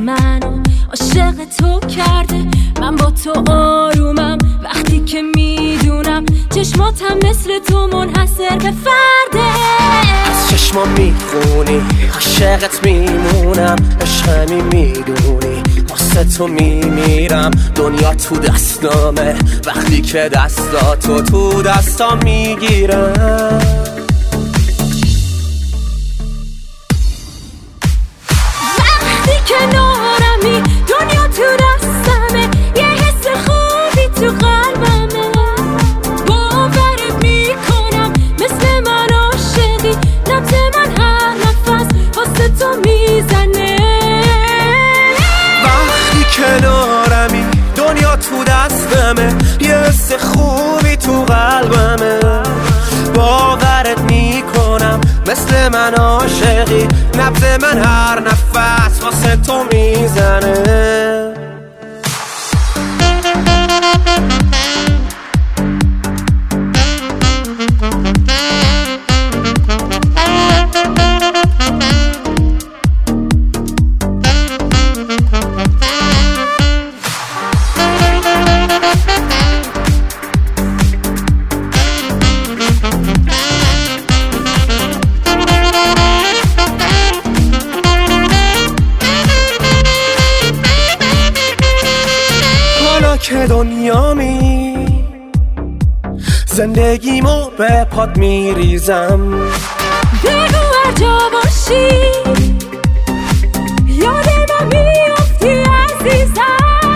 منو عاشق تو کرده. من با تو آرومم وقتی که میدونم چشماتم مثل تو منحصر به فرده. از چشما میخونی عاشقت میمونم، عشقمی میدونی واسه تو میمیرم. دنیا تو دستامه وقتی که دستاتو تو دستام میگیرم. وقتی کنارمی دنیا تو دستمه، یه حس خوبی تو قلبمه. باورت میکنم مثل من عاشقی، نبض من هر نفس واسه تو میزنه. وقتی کنارمی دنیا تو دستمه، یه حس خوبی تو قلبمه. باورت میکنم مثل من عاشقی، نبض من هر نفس واسه تو میزنه. که دنیامی زندگیمو به پات میریزم. بگو هر جا باشی یاد من میافتی عزیزم.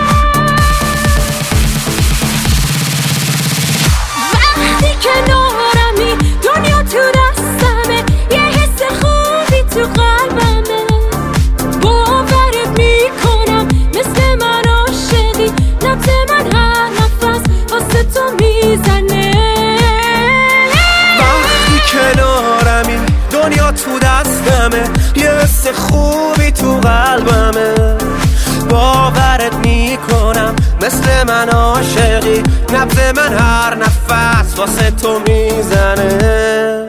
وقتی کنارمی دنیا تو دستمه، یه حس خوبی تو قلبمه. باورت میکنم مثل من عاشقی، نبض من هر نفس واسه تو میزنه. وقتی کنارمی دنیا تو دستمه، یه حس خوبی تو قلبمه. باورت میکنم مثل من عاشقی، نبض من هر نفس واسه تو میزنه.